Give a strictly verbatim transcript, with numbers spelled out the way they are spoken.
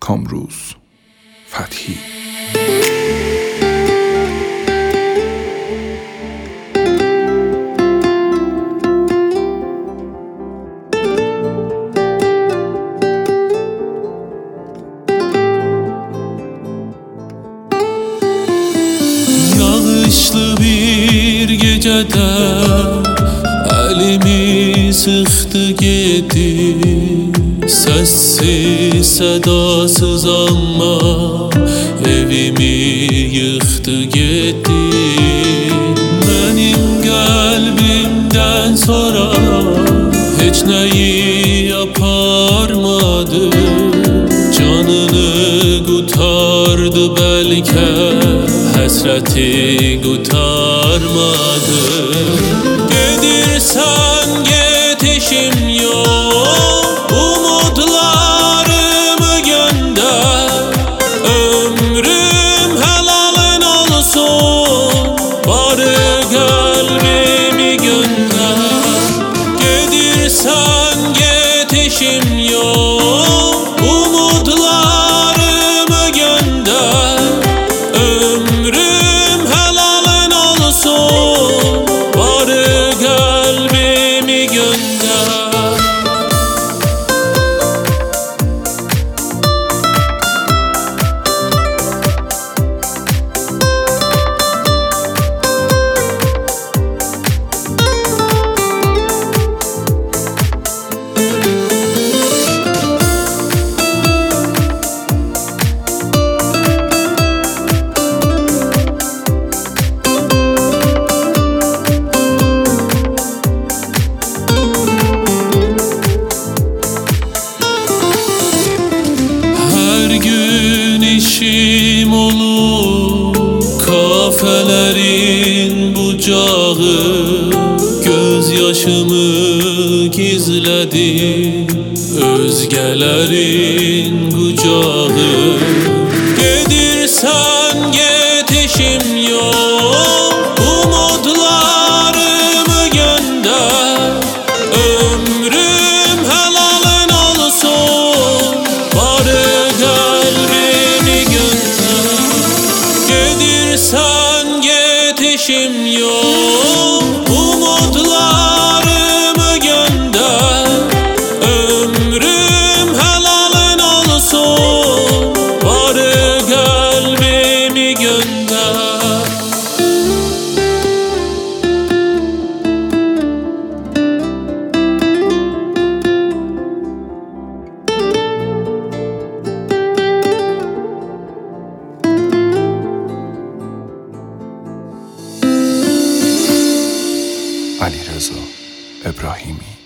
کامروز فتحی. Yağışlı bir gecede elimi sıktı gitti, sessiz sedasız ama evimi yıktı gitti. Benim kalbimden sonra hiç neyi yaparmadı, canını kurtardı belki, hasreti kurtarmadı. Gedirsen yetişim yok, umutlarımı gönder, ömrüm helalin olsun, bari kalbimi gönder. Gedirsen yetişim yok, umutlarımı gönder, ömrüm helalin olsun, bari kalbimi gönder. Her gün işim olur kafelerin bucağı, gözyaşımı gizledim özgelerin kucağı. Gedirsen yetişim yok, umutlarımı gönder, ömrüm helalin olsun, bari kalbimi gönder. Gedirsen yetişim yok, umutlarımı gönder, ömrüm helalin olsun, bari kalbimi gönder. علیرضا ابراهیمی.